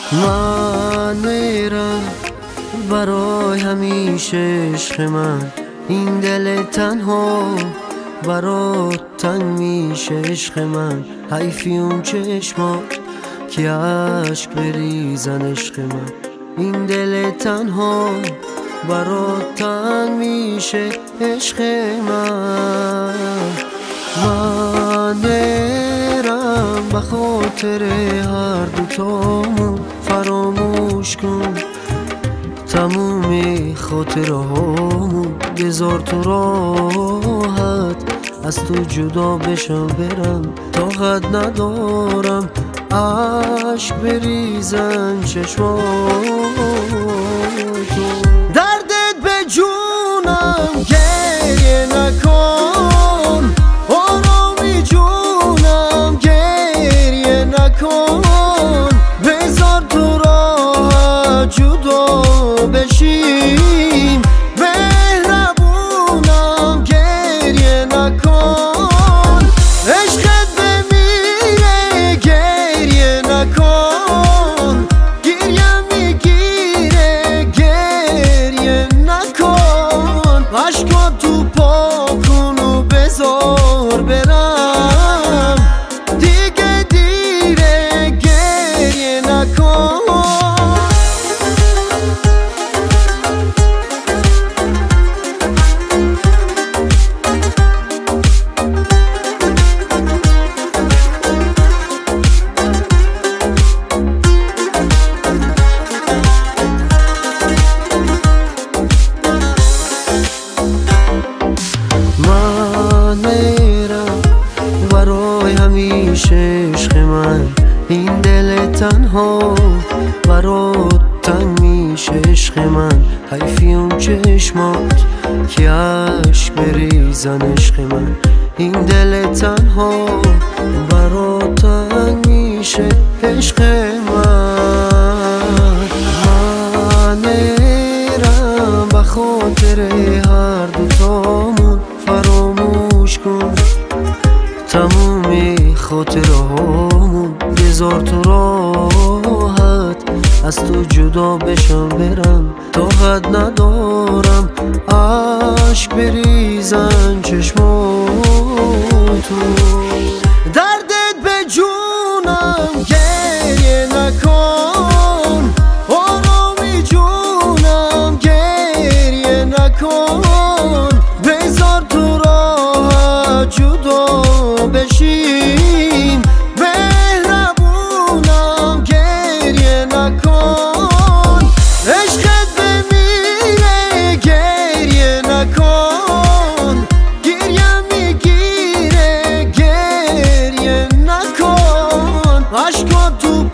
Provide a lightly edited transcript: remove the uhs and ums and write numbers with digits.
من میرم برای همیشه عشق من، این دل تنها برات تنگ میشه عشق من. حیفی اون چشمات که عشق بریزن عشق من، این دل تنها برات تنگ میشه عشق من. من میرم به خاطر هر دوتامون، فراموش کن تموم خاطرهامون. بذار تو راحت از تو جدا بشم برم، طاقت ندارم عشق بریزن چشماتو. دردت به جونم گریه نکن، آرامی جونم گریه نکن. بذار تو راحت جدا بشیم، مهربونم گریه نکن. عشقت بمیره گریه نکن، گریه میگیره گریه نکن. عشقات تو پاک کن و بذار برم، دیگه دیره گریه نکن. من میرم برای همیشه عشق من، این دل تنها برات تنگ میشه عشق من. حیفی اون چشمات که عشق بریزن عشق من، این دل تنها برات تنگ میشه عشق من. من میرم به خاطر هر دوتامون، فراموش کن تموم خاطرهامون. بذار تو راحت از تو جدا بشم برم، طاقت ندارم عشق بریزن چشماتو. دردت به جونم گریه نکن، آرامی جونم گریه نکن. بذار تو راحت جدا بشیم، مهربونم گریه نکن. عشقت بمیره گریه نکن، گریه میگیره گریه نکن. عشقات تو